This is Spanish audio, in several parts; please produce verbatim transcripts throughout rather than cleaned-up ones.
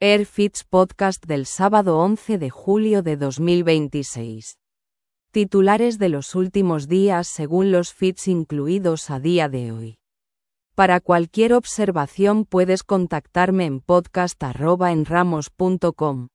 AirFits Podcast del sábado once de julio de dos mil veintiséis. Titulares de los últimos días según los feeds incluidos a día de hoy. Para cualquier observación puedes contactarme en podcast arroba enramos punto com.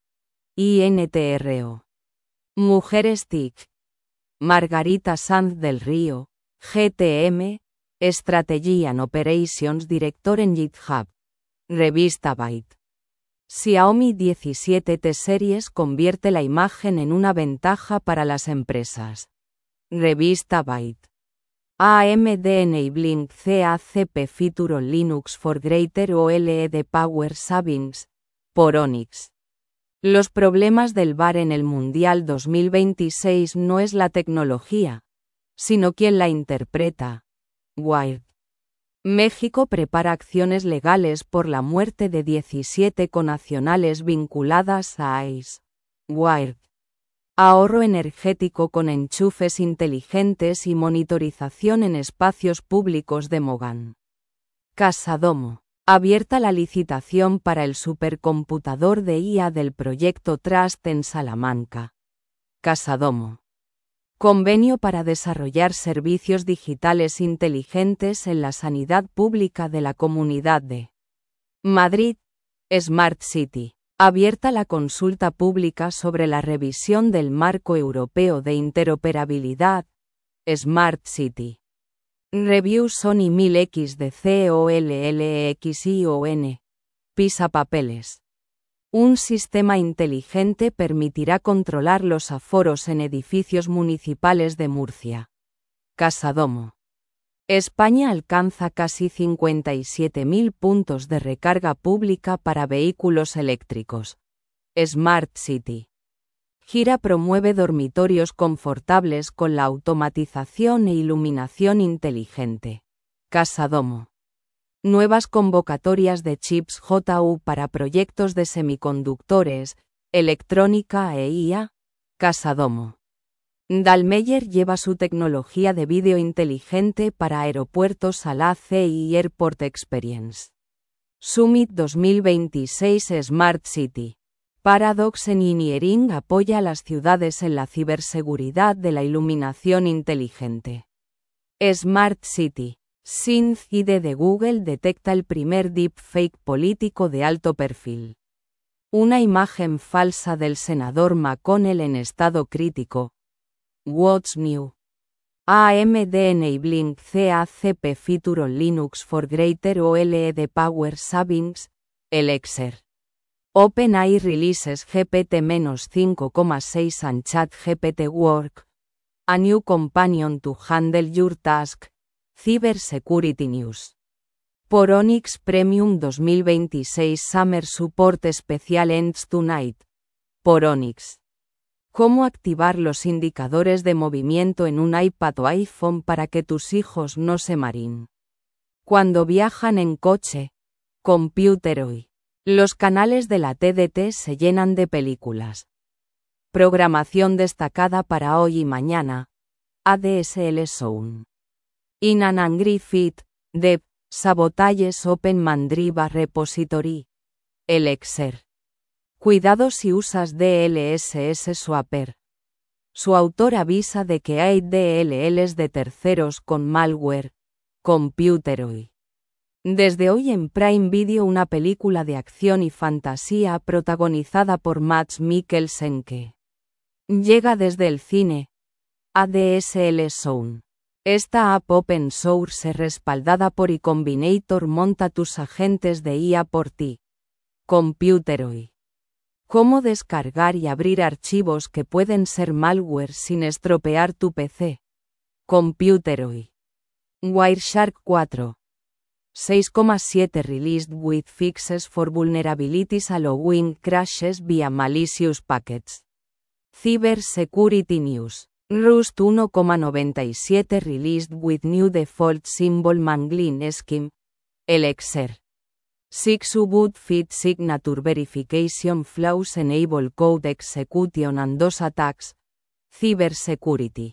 INTRO. Mujeres TIC. Margarita Sanz del Río, G T M, Strategy and Operations Director en GitHub. Revista Byte. Xiaomi diecisiete T Series convierte la imagen en una ventaja para las empresas. Revista Byte. A M D Enabling C A C P Feature on Linux for Greater O L E D Power Savings. Por Onyx. Los problemas del V A R en el Mundial dos mil veintiséis no es la tecnología, sino quien la interpreta. Wired. México prepara acciones legales por la muerte de diecisiete connacionales vinculadas a I C E. Wired. Ahorro energético con enchufes inteligentes y monitorización en espacios públicos de Mogan. Casadomo. Abierta la licitación para el supercomputador de I A del proyecto Trust en Salamanca. Casadomo. Convenio para desarrollar servicios digitales inteligentes en la sanidad pública de la Comunidad de Madrid. Smart City. Abierta la consulta pública sobre la revisión del Marco Europeo de Interoperabilidad. Smart City. Review Sony mil X de COLLEXION. Pisapapeles. Un sistema inteligente permitirá controlar los aforos en edificios municipales de Murcia. Casadomo. España alcanza casi cincuenta y siete mil puntos de recarga pública para vehículos eléctricos. Smart City. Gira promueve dormitorios confortables con la automatización e iluminación inteligente. Casadomo. Nuevas convocatorias de chips J U para proyectos de semiconductores, electrónica e I A. Casadomo. Dallmeyer lleva su tecnología de vídeo inteligente para aeropuertos a la A C I Airport Experience. Summit dos mil veintiséis Smart City. Paradox Engineering apoya a las ciudades en la ciberseguridad de la iluminación inteligente. Smart City. Synth I D de Google detecta el primer deepfake político de alto perfil. Una imagen falsa del senador McConnell en estado crítico. What's New? A M D Enabling C A C P Feature on Linux for Greater O L E D Power Savings. Elixir. OpenAI releases G P T cinco punto seis and ChatGPT Work. A new companion to handle your task. Cybersecurity News. Por Onyx Premium dos mil veintiséis Summer Support Special ends tonight. Por Onyx. ¿Cómo activar los indicadores de movimiento en un iPad o iPhone para que tus hijos no se mareen? Cuando viajan en coche. Computer Hoy. Los canales de la T D T se llenan de películas. Programación destacada para hoy y mañana. A D S L Zone. In an Angry Fit, Dev, Sabotages Open Mandriva Repository. Elixir. Cuidado si usas D L S S Swapper. Su autor avisa de que hay D L Ls de terceros con malware. Computer Hoy. Desde hoy en Prime Video una película de acción y fantasía protagonizada por Mads Mikkelsen que llega desde el cine. A D S L Zone. Esta app open source respaldada por iCombinator monta tus agentes de I A por ti. Computer Hoy. Cómo descargar y abrir archivos que pueden ser malware sin estropear tu P C. Computer Hoy. Wireshark cuatro. seis coma siete Released with fixes for vulnerabilities allowing crashes via malicious packets. Cybersecurity News. Rust uno coma noventa y siete Released with new default symbol mangling scheme. Elixir. six Ubuntu Fit Signature Verification Flaws Enable Code Execution and DOS Attacks. Cybersecurity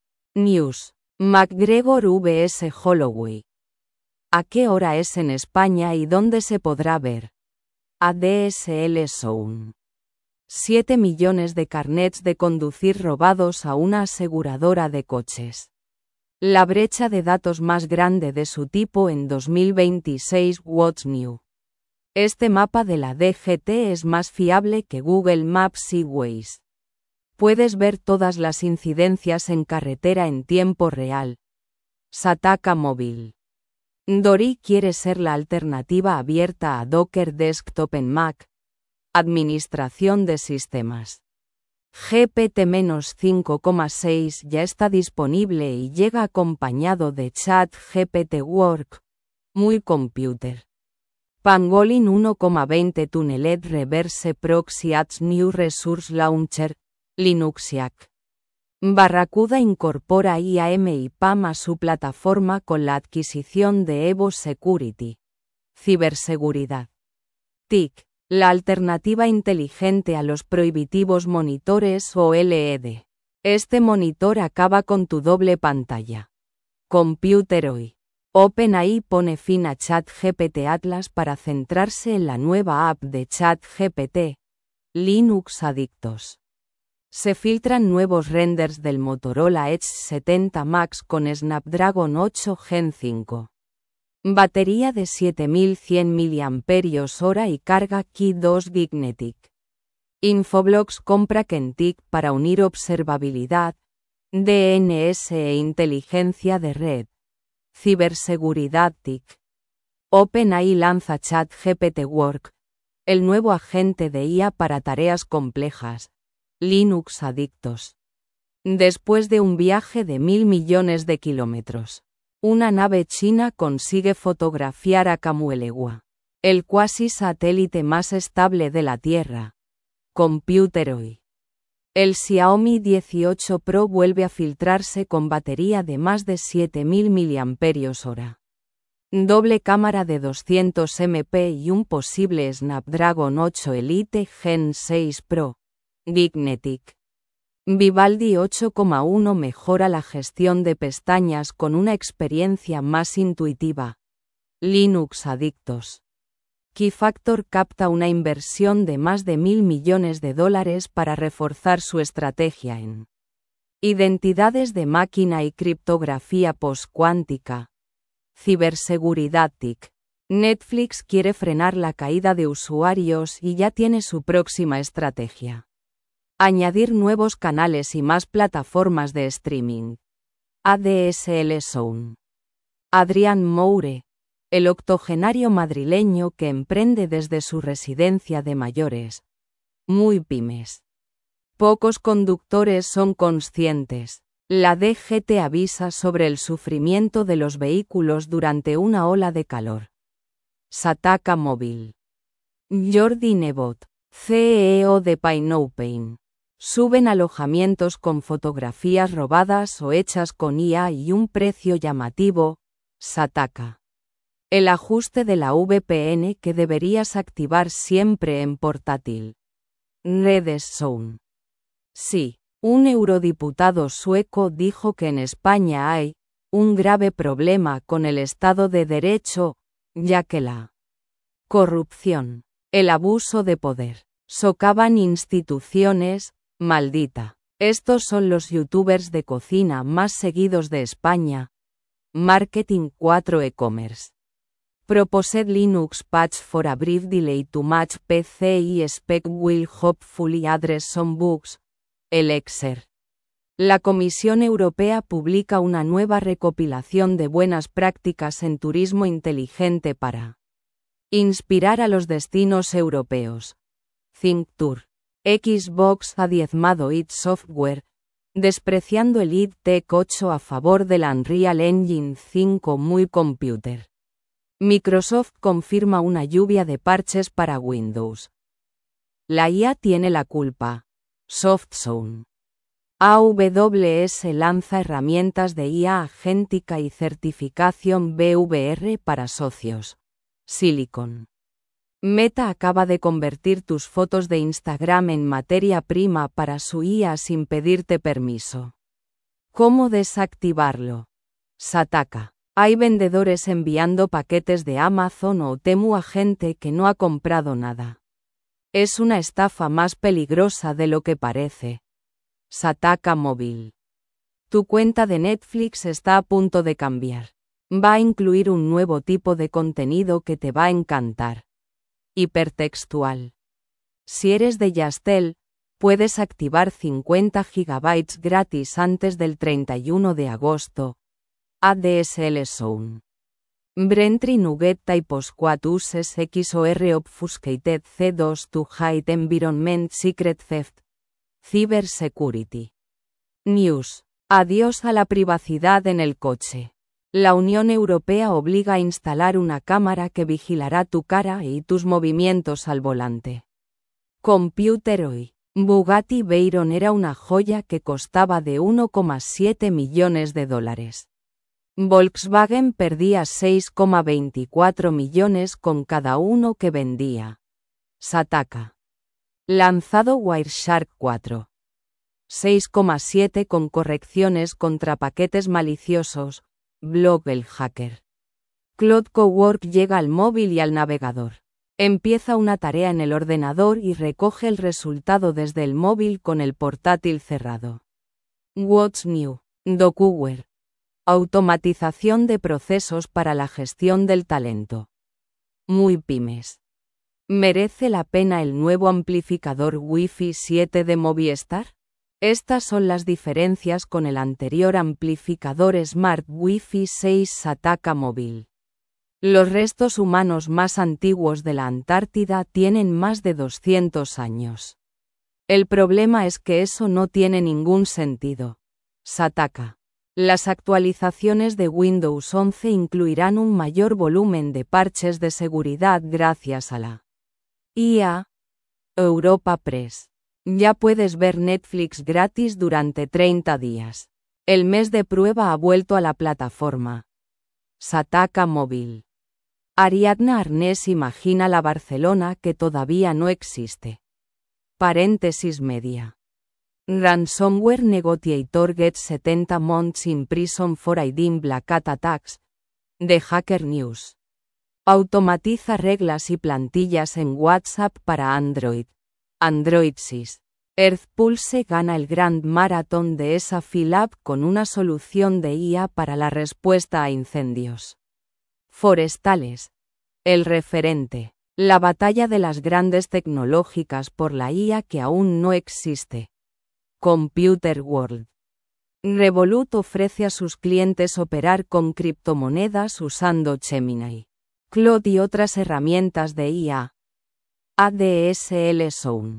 News. McGregor versus Holloway. ¿A qué hora es en España y dónde se podrá ver? A D S L Zone. siete millones de carnets de conducir robados a una aseguradora de coches. La brecha de datos más grande de su tipo en dos mil veintiséis. What's new? Este mapa de la D G T es más fiable que Google Maps y Waze. Puedes ver todas las incidencias en carretera en tiempo real. Sataka Móvil. Dory quiere ser la alternativa abierta a Docker Desktop en Mac. Administración de sistemas. G P T cinco punto seis ya está disponible y llega acompañado de ChatGPT Work. Muy computer. Pangolin uno punto veinte Tunneled Reverse Proxy Adds New Resource Launcher, Linuxiac. Barracuda incorpora I A M y P A M a su plataforma con la adquisición de Evo Security. Ciberseguridad. T I C. La alternativa inteligente a los prohibitivos monitores O L E D. Este monitor acaba con tu doble pantalla. Computer hoy. OpenAI pone fin a ChatGPT Atlas para centrarse en la nueva app de ChatGPT. Linux Adictos. Se filtran nuevos renders del Motorola Edge setenta Max con Snapdragon ocho Gen cinco. Batería de siete mil cien miliamperios hora y carga Qi dos Gignetic. Infoblox compra Kentik para unir observabilidad, D N S e inteligencia de red. Ciberseguridad T I C. OpenAI lanza ChatGPT Work, el nuevo agente de I A para tareas complejas. Linux Adictos. Después de un viaje de mil millones de kilómetros, una nave china consigue fotografiar a Kamuelegua, el cuasi satélite más estable de la Tierra. Computer hoy. El Xiaomi dieciocho Pro vuelve a filtrarse con batería de más de siete mil miliamperios hora. Doble cámara de doscientos megapíxeles y un posible Snapdragon ocho Elite Gen seis Pro. Gignetic. Vivaldi ocho punto uno mejora la gestión de pestañas con una experiencia más intuitiva. Linux Adictos. Keyfactor capta una inversión de más de mil millones de dólares para reforzar su estrategia en identidades de máquina y criptografía postcuántica. Ciberseguridad T I C. Netflix quiere frenar la caída de usuarios y ya tiene su próxima estrategia. Añadir nuevos canales y más plataformas de streaming. A D S L Zone. Adrián Moure, el octogenario madrileño que emprende desde su residencia de mayores. Muy pymes. Pocos conductores son conscientes. La D G T avisa sobre el sufrimiento de los vehículos durante una ola de calor. Sataka Móvil. Jordi Nebot, C E O de PayNoPain. Suben alojamientos con fotografías robadas o hechas con I A y un precio llamativo. Sataka. El ajuste de la V P N que deberías activar siempre en portátil. Redes Zone. Sí, un eurodiputado sueco dijo que en España hay un grave problema con el Estado de Derecho, ya que la corrupción, el abuso de poder, socavan instituciones. Maldita. Estos son los youtubers de cocina más seguidos de España. Marketing cuatro E-commerce. Proposed Linux patch for a brief delay to match P C I spec will hopefully address some bugs. Elexer. La Comisión Europea publica una nueva recopilación de buenas prácticas en turismo inteligente para inspirar a los destinos europeos. ThinkTour. Xbox ha diezmado id Software, despreciando el id Tech ocho a favor del Unreal Engine cinco muy computer. Microsoft confirma una lluvia de parches para Windows. La I A tiene la culpa. SoftZone. A W S lanza herramientas de I A agéntica y certificación V V R para socios. Silicon. Meta acaba de convertir tus fotos de Instagram en materia prima para su I A sin pedirte permiso. ¿Cómo desactivarlo? Sataka. Hay vendedores enviando paquetes de Amazon o Temu a gente que no ha comprado nada. Es una estafa más peligrosa de lo que parece. Sataka Móvil. Tu cuenta de Netflix está a punto de cambiar. Va a incluir un nuevo tipo de contenido que te va a encantar. Hipertextual. Si eres de Yastel, puedes activar cincuenta gigabytes gratis antes del treinta y uno de agosto. A D S L Zone. Brentry Nugget Typos Quad Uses X O R Obfuscated C dos to Hide Environment Secret Theft. Cybersecurity. News. Adiós a la privacidad en el coche. La Unión Europea obliga a instalar una cámara que vigilará tu cara y tus movimientos al volante. Computer Hoy. Bugatti Veyron era una joya que costaba de uno coma siete millones de dólares. Volkswagen perdía seis coma veinticuatro millones con cada uno que vendía. Sataka. Lanzado Wireshark cuatro. seis coma siete con correcciones contra paquetes maliciosos. Blog el hacker. Cloud Cowork llega al móvil y al navegador. Empieza una tarea en el ordenador y recoge el resultado desde el móvil con el portátil cerrado. What's New? DocuWare. Automatización de procesos para la gestión del talento. Muy pymes. ¿Merece la pena el nuevo amplificador Wi-Fi siete de Movistar? Estas son las diferencias con el anterior amplificador Smart Wi-Fi seis Sataka Móvil. Los restos humanos más antiguos de la Antártida tienen más de doscientos años. El problema es que eso no tiene ningún sentido. Sataka. Las actualizaciones de Windows once incluirán un mayor volumen de parches de seguridad gracias a la I A. Europa Press. Ya puedes ver Netflix gratis durante treinta días. El mes de prueba ha vuelto a la plataforma. Sataka Móvil. Ariadna Arnés imagina la Barcelona que todavía no existe. Paréntesis media. Ransomware Negotiator gets setenta months in prison for hiding black hat attacks. The Hacker News. Automatiza reglas y plantillas en WhatsApp para Android. Android Sys. Earthpulse gana el Grand Marathon de esa Philab con una solución de I A para la respuesta a incendios forestales. El referente. La batalla de las grandes tecnológicas por la I A que aún no existe. Computer World. Revolut ofrece a sus clientes operar con criptomonedas usando Gemini, Claude y otras herramientas de I A. A D S L Zone.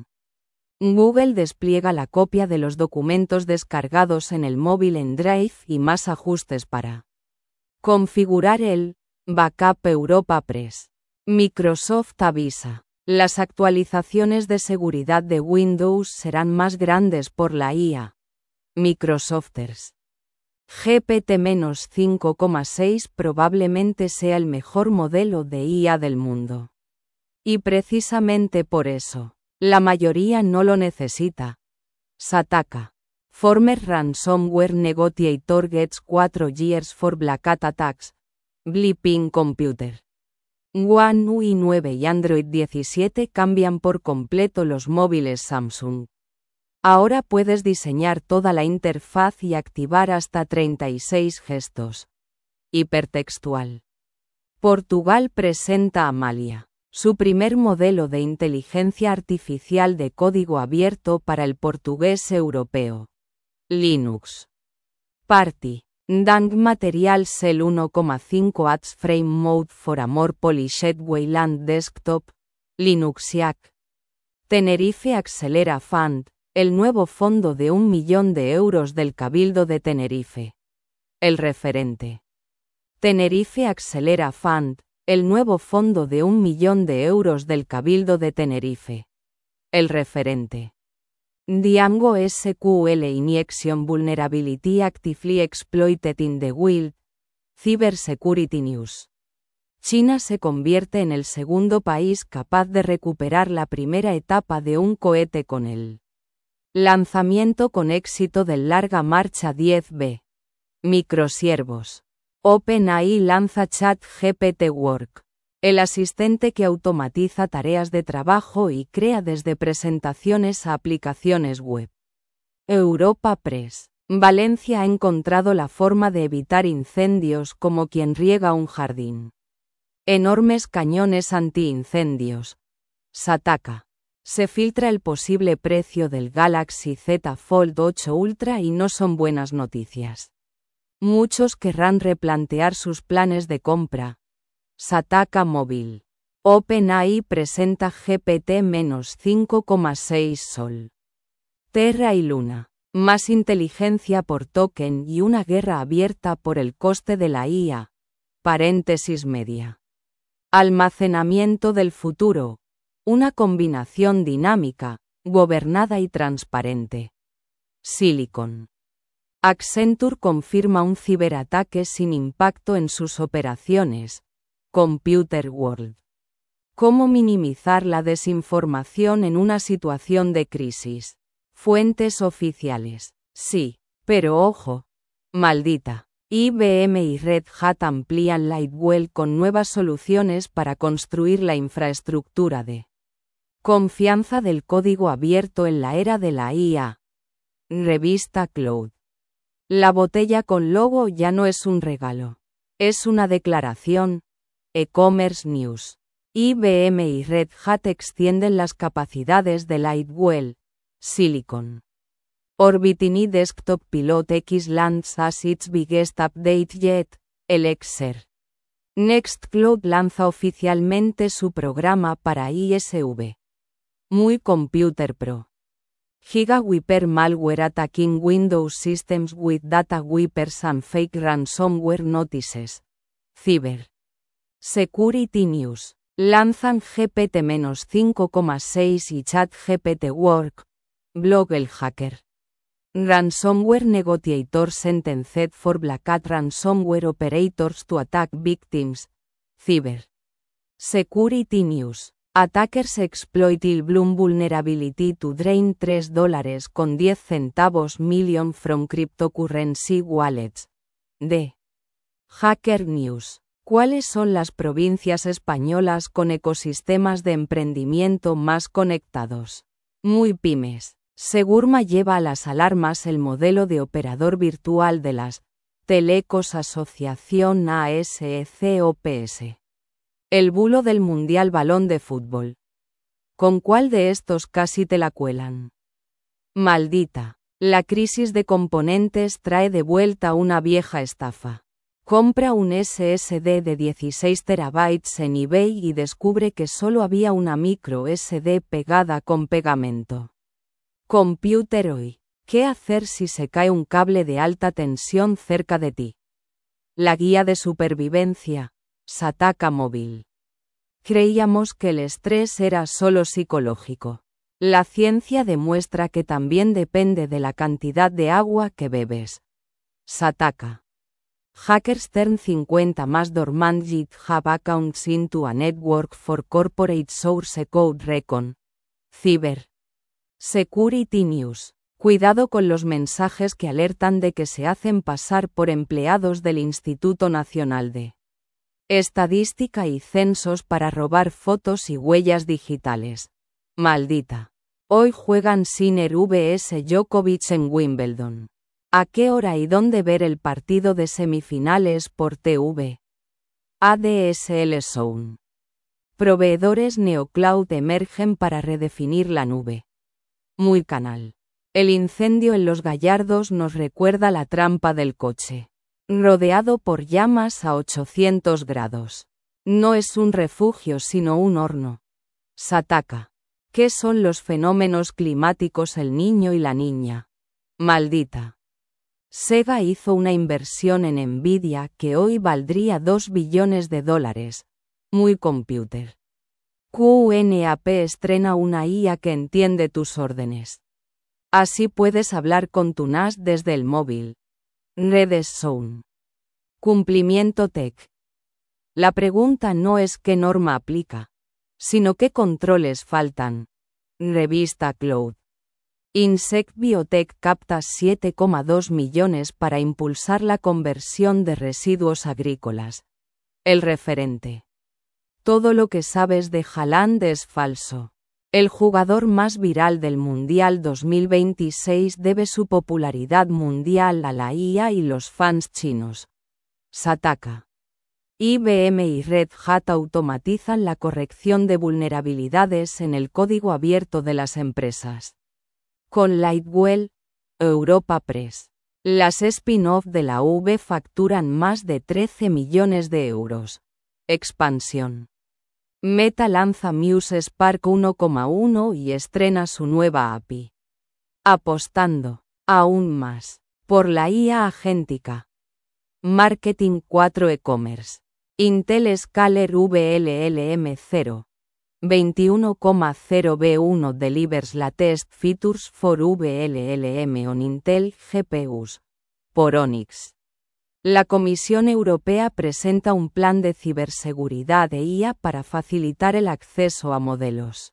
Google despliega la copia de los documentos descargados en el móvil en Drive y más ajustes para configurar el Backup Europa Press. Microsoft avisa. Las actualizaciones de seguridad de Windows serán más grandes por la I A. Microsofters. G P T cinco coma seis probablemente sea el mejor modelo de I A del mundo. Y precisamente por eso, la mayoría no lo necesita. Sataka. Former Ransomware Negotiator gets four years for black hat attacks. Blipping Computer. One U I nueve y Android diecisiete cambian por completo los móviles Samsung. Ahora puedes diseñar toda la interfaz y activar hasta treinta y seis gestos. Hipertextual. Portugal presenta Amalia, su primer modelo de inteligencia artificial de código abierto para el portugués europeo. Linux. Party. Dang Material Cell uno coma cinco Ads Frame Mode for a More Polished Wayland Desktop. Linuxiac. Tenerife Accelera Fund, el nuevo fondo de un millón de euros del Cabildo de Tenerife. El referente. Tenerife Accelera Fund, el nuevo fondo de un millón de euros del Cabildo de Tenerife. El referente. Django S Q L Injection Vulnerability Actively Exploited in the Wild. Cybersecurity News. China se convierte en el segundo país capaz de recuperar la primera etapa de un cohete con el lanzamiento con éxito del Larga Marcha diez B. Microsiervos. OpenAI lanza ChatGPT Work, el asistente que automatiza tareas de trabajo y crea desde presentaciones a aplicaciones web. Europa Press. Valencia ha encontrado la forma de evitar incendios como quien riega un jardín. Enormes cañones antiincendios. Sataka. Se filtra el posible precio del Galaxy Z Fold ocho Ultra y no son buenas noticias. Muchos querrán replantear sus planes de compra. Sataka Móvil. OpenAI presenta G P T cinco coma seis Sol. Terra y Luna. Más inteligencia por token y una guerra abierta por el coste de la I A. Paréntesis media. Almacenamiento del futuro. Una combinación dinámica, gobernada y transparente. Silicon. Accenture confirma un ciberataque sin impacto en sus operaciones. Computer World. ¿Cómo minimizar la desinformación en una situación de crisis? Fuentes oficiales. Sí, pero ojo. Maldita. I B M y Red Hat amplían Lightwell con nuevas soluciones para construir la infraestructura de confianza del código abierto en la era de la I A. Revista Cloud. La botella con logo ya no es un regalo. Es una declaración. E-Commerce News. I B M y Red Hat extienden las capacidades de Lightwell. Silicon. Orbitini Desktop Pilot X lands as its biggest update yet, Elixir. Nextcloud lanza oficialmente su programa para I S V. Muy Computer Pro. GigaWiper Malware attacking Windows systems with data wipers and fake ransomware notices. Cyber. Security News. Lanzan G P T cinco coma seis y ChatGPT Work. Blog El Hacker. Ransomware Negotiator sentenced for Black Hat ransomware operators to attack victims. Cyber. Security News. Attackers exploit Bloom vulnerability to drain tres dólares con diez centavos million from cryptocurrency wallets. D. Hacker News. ¿Cuáles son las provincias españolas con ecosistemas de emprendimiento más conectados? Muy pymes. Segurma lleva a las alarmas el modelo de operador virtual de las Telecos Asociación A S C O P S. El bulo del Mundial Balón de Fútbol. ¿Con cuál de estos casi te la cuelan? Maldita. La crisis de componentes trae de vuelta una vieja estafa. Compra un S S D de dieciséis terabytes en eBay y descubre que solo había una micro S D pegada con pegamento. Computer Hoy. ¿Qué hacer si se cae un cable de alta tensión cerca de ti? La guía de supervivencia. Sataka Móvil. Creíamos que el estrés era solo psicológico. La ciencia demuestra que también depende de la cantidad de agua que bebes. Sataka. Hackers turn cincuenta más dormant GitHub accounts into a network for corporate source code recon. Cyber. Security News. Cuidado con los mensajes que alertan de que se hacen pasar por empleados del Instituto Nacional de Estadística y Censos para robar fotos y huellas digitales. Maldita. Hoy juegan Sinner vs Djokovic en Wimbledon. ¿A qué hora y dónde ver el partido de semifinales por T V? A D S L Zone. Proveedores NeoCloud emergen para redefinir la nube. Muy canal. El incendio en Los Gallardos nos recuerda la trampa del coche. Rodeado por llamas a ochocientos grados. No es un refugio sino un horno. Sataka. ¿Qué son los fenómenos climáticos el niño y la niña? Maldita. Sega hizo una inversión en Nvidia que hoy valdría dos billones de dólares. Muy Computer. Q N A P estrena una I A que entiende tus órdenes. Así puedes hablar con tu N A S desde el móvil. Redes Zone. Cumplimiento Tech. La pregunta no es qué norma aplica, sino qué controles faltan. Revista Cloud. Insect Biotech capta siete coma dos millones para impulsar la conversión de residuos agrícolas. El referente. Todo lo que sabes de Haaland es falso. El jugador más viral del Mundial dos mil veintiséis debe su popularidad mundial a la I A y los fans chinos. Sataka. I B M y Red Hat automatizan la corrección de vulnerabilidades en el código abierto de las empresas. Con Lightwell, Europa Press. Las spin-off de la U V facturan más de trece millones de euros. Expansión. Meta lanza Muse Spark uno coma uno y estrena su nueva A P I. Apostando, aún más, por la I A agéntica. Marketing cuatro e-commerce. Intel Scaler V L L M cero. veintiuno coma cero B uno delivers latest features for V L L M on Intel G P Us. Por Onyx. La Comisión Europea presenta un plan de ciberseguridad e I A para facilitar el acceso a modelos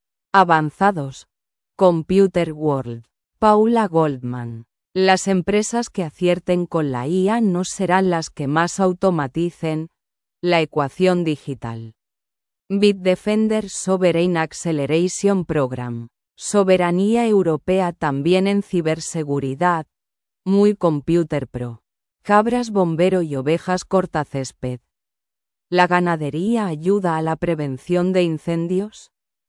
avanzados. Computer World. Paula Goldman. Las empresas que acierten con la I A no serán las que más automaticen la ecuación digital. Bitdefender Sovereign Acceleration Program. Soberanía europea también en ciberseguridad. Muy Computer Pro. Cabras bombero y ovejas cortacésped. ¿La ganadería ayuda a la prevención de incendios?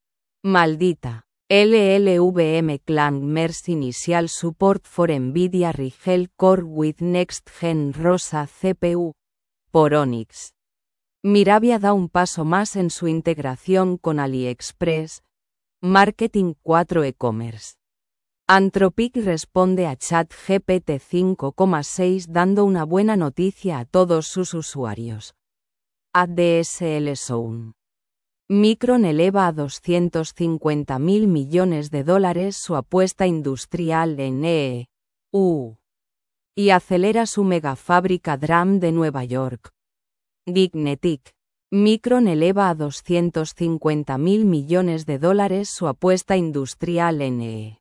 Maldita. L L V M Clang Mers Initial Support for Nvidia Rigel Core with Next Gen Rosa C P U. Por Onyx. Mirabia da un paso más en su integración con AliExpress. Marketing cuatro e-commerce. Anthropic responde a ChatGPT cinco punto seis dando una buena noticia a todos sus usuarios. A D S L Zone. Micron eleva a doscientos cincuenta mil millones de dólares su apuesta industrial en E U y acelera su megafábrica D R A M de Nueva York. Dignetic. Micron eleva a doscientos cincuenta mil millones de dólares su apuesta industrial en E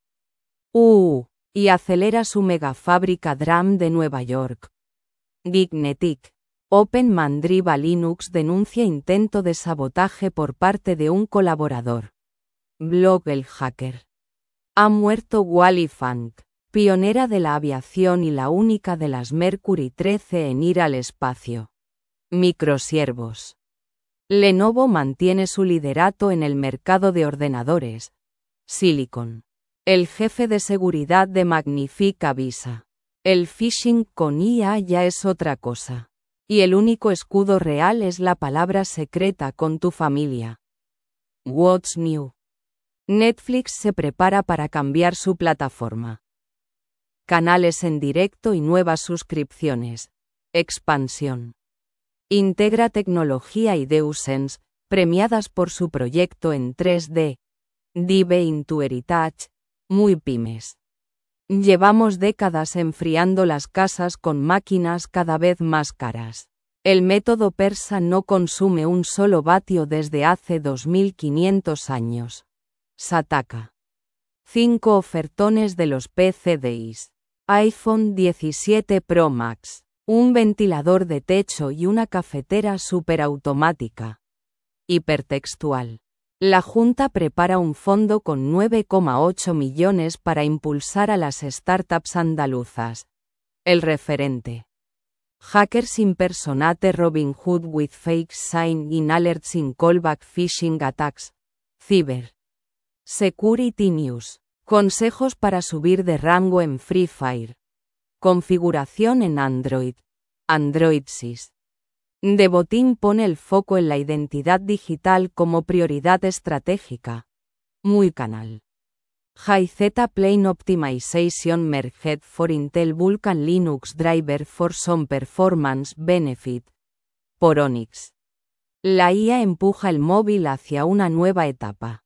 U y acelera su megafábrica D R A M de Nueva York. Dignetic. Open Mandriva Linux denuncia intento de sabotaje por parte de un colaborador. Blog El Hacker. Ha muerto Wally Funk, pionera de la aviación y la única de las Mercury trece en ir al espacio. Microsiervos. Lenovo mantiene su liderato en el mercado de ordenadores. Silicon. El jefe de seguridad de Magnific avisa. El phishing con I A ya es otra cosa. Y el único escudo real es la palabra secreta con tu familia. What's new? Netflix se prepara para cambiar su plataforma. Canales en directo y nuevas suscripciones. Expansión. Integra tecnología y DeuSense, premiadas por su proyecto en tres D. Dive into Heritage. Muy pymes. Llevamos décadas enfriando las casas con máquinas cada vez más caras. El método persa no consume un solo vatio desde hace dos mil quinientos años. Sataka. Cinco ofertones de los P C D Is. iPhone diecisiete Pro Max. Un ventilador de techo y una cafetera superautomática. Hipertextual. La Junta prepara un fondo con nueve coma ocho millones para impulsar a las startups andaluzas. El referente. Hackers impersonate Robinhood with fake sign in alerts in callback phishing attacks. Cyber. Security News. Consejos para subir de rango en Free Fire. Configuración en Android. Android Sys. Devoteam pone el foco en la identidad digital como prioridad estratégica. Muy canal. HiZ Plane Optimization Merged for Intel Vulkan Linux Driver for some Performance Benefit. Por Onyx. La I A empuja el móvil hacia una nueva etapa.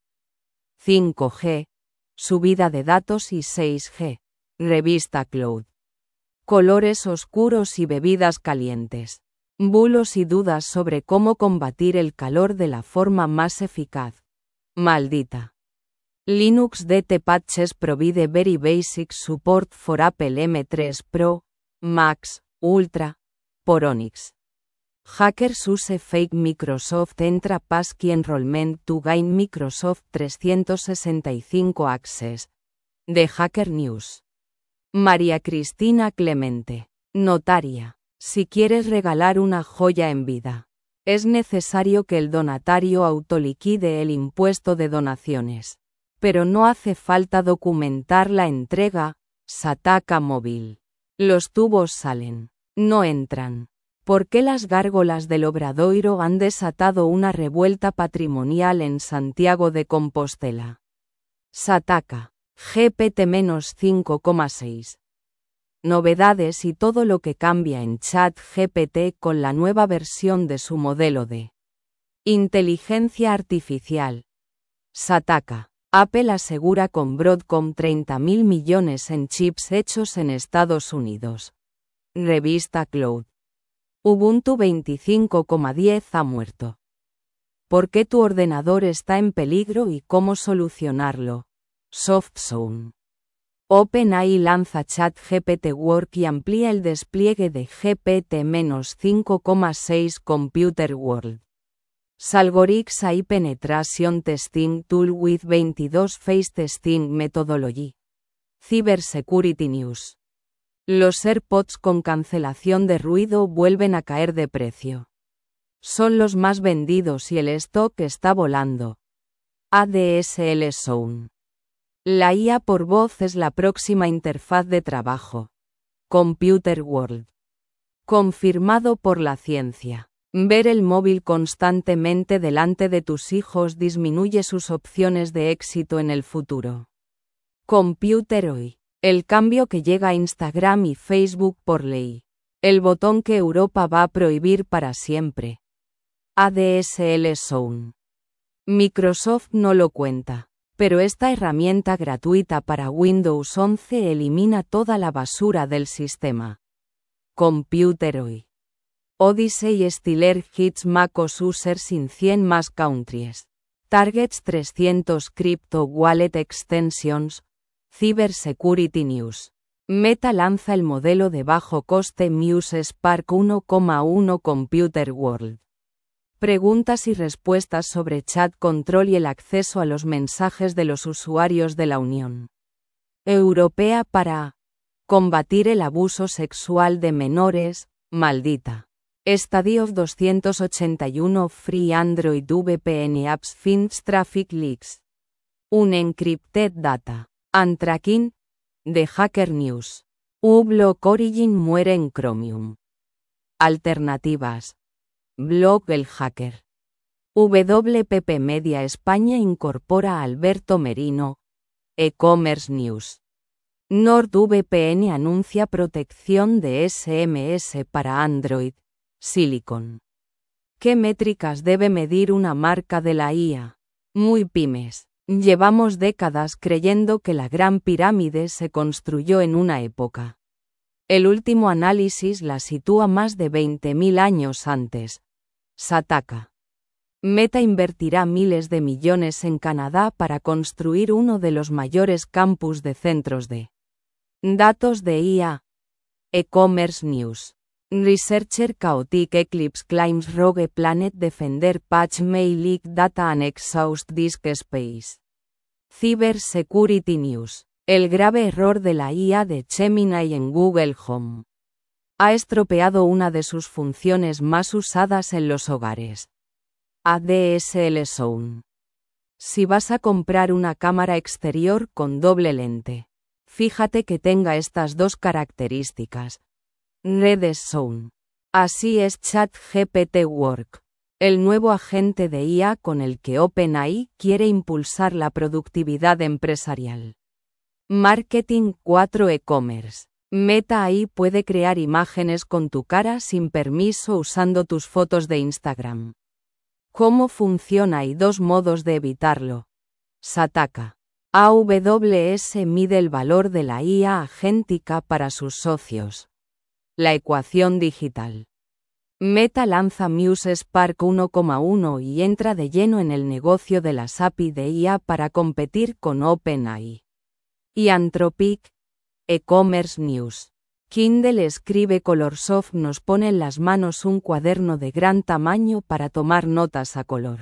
cinco G. Subida de datos y seis G. Revista Cloud. Colores oscuros y bebidas calientes. Bulos y dudas sobre cómo combatir el calor de la forma más eficaz. Maldita. Linux D T Patches provide very basic support for Apple M tres Pro, Max, Ultra, por Onyx. Hackers use fake Microsoft Entra Passkey Enrollment to gain Microsoft trescientos sesenta y cinco Access. De Hacker News. María Cristina Clemente. Notaria. Si quieres regalar una joya en vida, es necesario que el donatario autoliquide el impuesto de donaciones. Pero no hace falta documentar la entrega. Sataka Móvil. Los tubos salen, no entran. ¿Por qué las gárgolas del Obradoiro han desatado una revuelta patrimonial en Santiago de Compostela? Sataka. G P T cinco coma seis. Novedades y todo lo que cambia en ChatGPT con la nueva versión de su modelo de inteligencia artificial. Sataka. Apple asegura con Broadcom treinta mil millones en chips hechos en Estados Unidos. Revista Cloud. Ubuntu veinticinco coma diez ha muerto. ¿Por qué tu ordenador está en peligro y cómo solucionarlo? SoftZone. OpenAI lanza ChatGPT Work y amplía el despliegue de G P T cinco coma seis Computer World. Salgorix A I Penetration Testing Tool with veintidós Face Testing Methodology. Cybersecurity News. Los AirPods con cancelación de ruido vuelven a caer de precio. Son los más vendidos y el stock está volando. A D S L Zone. La I A por voz es la próxima interfaz de trabajo. Computer World. Confirmado por la ciencia. Ver el móvil constantemente delante de tus hijos disminuye sus opciones de éxito en el futuro. Computer Hoy. El cambio que llega a Instagram y Facebook por ley. El botón que Europa va a prohibir para siempre. A D S L Zone. Microsoft no lo cuenta, pero esta herramienta gratuita para Windows once elimina toda la basura del sistema. Computer Hoy. Odyssey Steeler hits macOS users in cien más countries. Targets trescientos Crypto Wallet Extensions. Cybersecurity News. Meta lanza el modelo de bajo coste Muse Spark uno coma uno Computer World. Preguntas y respuestas sobre Chat Control y el acceso a los mensajes de los usuarios de la Unión Europea para combatir el abuso sexual de menores. Maldita. Study of doscientos ochenta y uno Free Android V P N Apps Finds Traffic Leaks. Unencrypted Data and Tracking. De Hacker News. uBlock Origin muere en Chromium. Alternativas. Blog El Hacker. W P P Media España incorpora a Alberto Merino. E-Commerce News. NordVPN anuncia protección de S M S para Android. Silicon. ¿Qué métricas debe medir una marca de la I A? Muy pymes. Llevamos décadas creyendo que la Gran Pirámide se construyó en una época. El último análisis la sitúa más de veinte mil años antes. Sataka. Meta invertirá miles de millones en Canadá para construir uno de los mayores campus de centros de datos de I A. E-Commerce News. Researcher Chaotic Eclipse claims Rogue Planet Defender patch may leak data and exhaust disk space. Cybersecurity News. El grave error de la I A de Gemini en Google Home ha estropeado una de sus funciones más usadas en los hogares. A D S L Zone. Si vas a comprar una cámara exterior con doble lente, fíjate que tenga estas dos características. Red Zone. Así es ChatGPT Work, el nuevo agente de I A con el que OpenAI quiere impulsar la productividad empresarial. Marketing cuatro E-Commerce. Meta A I puede crear imágenes con tu cara sin permiso usando tus fotos de Instagram. ¿Cómo funciona y dos modos de evitarlo? Sataka. A W S mide el valor de la I A agéntica para sus socios. La ecuación digital. Meta lanza Muse Spark uno coma uno y entra de lleno en el negocio de las A P I de I A para competir con OpenAI. Y Anthropic, e-commerce news. Kindle Escribe Colorsoft nos pone en las manos un cuaderno de gran tamaño para tomar notas a color.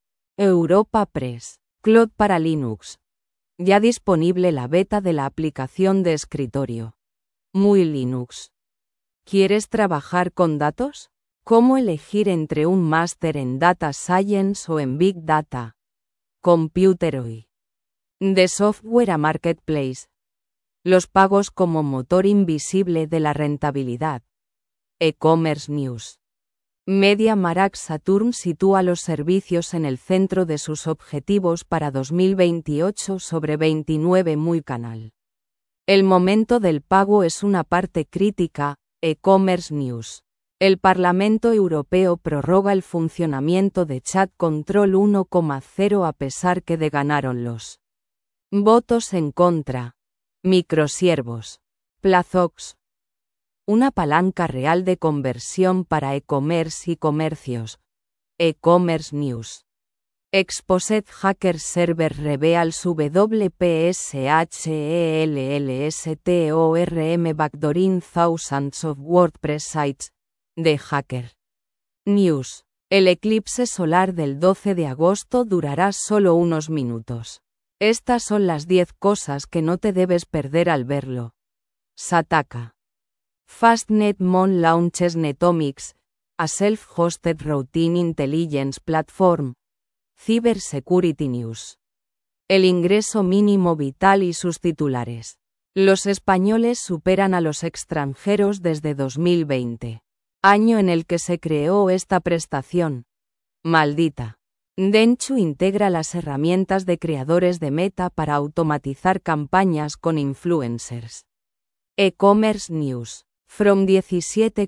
Europa Press. Claude para Linux. Ya disponible la beta de la aplicación de escritorio. Muy Linux. ¿Quieres trabajar con datos? ¿Cómo elegir entre un máster en Data Science o en Big Data? Computeroid. De software a marketplace. Los pagos como motor invisible de la rentabilidad. E-commerce news. MediaMarkt Saturn sitúa los servicios en el centro de sus objetivos para dos mil veintiocho sobre veintinueve Muy Canal. El momento del pago es una parte crítica. E-commerce news. El Parlamento Europeo prorroga el funcionamiento de Chat Control uno punto cero a pesar que de ganaron los votos en contra. Microsiervos. Plazox. Una palanca real de conversión para e-commerce y comercios. E-commerce news. Exposed Hacker Server Reveals W P S H E L L S T O R M Backdooring Thousands of WordPress Sites. De Hacker News. El eclipse solar del doce de agosto durará solo unos minutos. Estas son las diez cosas que no te debes perder al verlo. Sataka. FastNetMon launches Netomics, a self-hosted routine intelligence platform. Cybersecurity News. El ingreso mínimo vital y sus titulares. Los españoles superan a los extranjeros desde dos mil veinte. Año en el que se creó esta prestación. Maldita. Dentsu integra las herramientas de creadores de Meta para automatizar campañas con influencers. E-commerce news. From diecisiete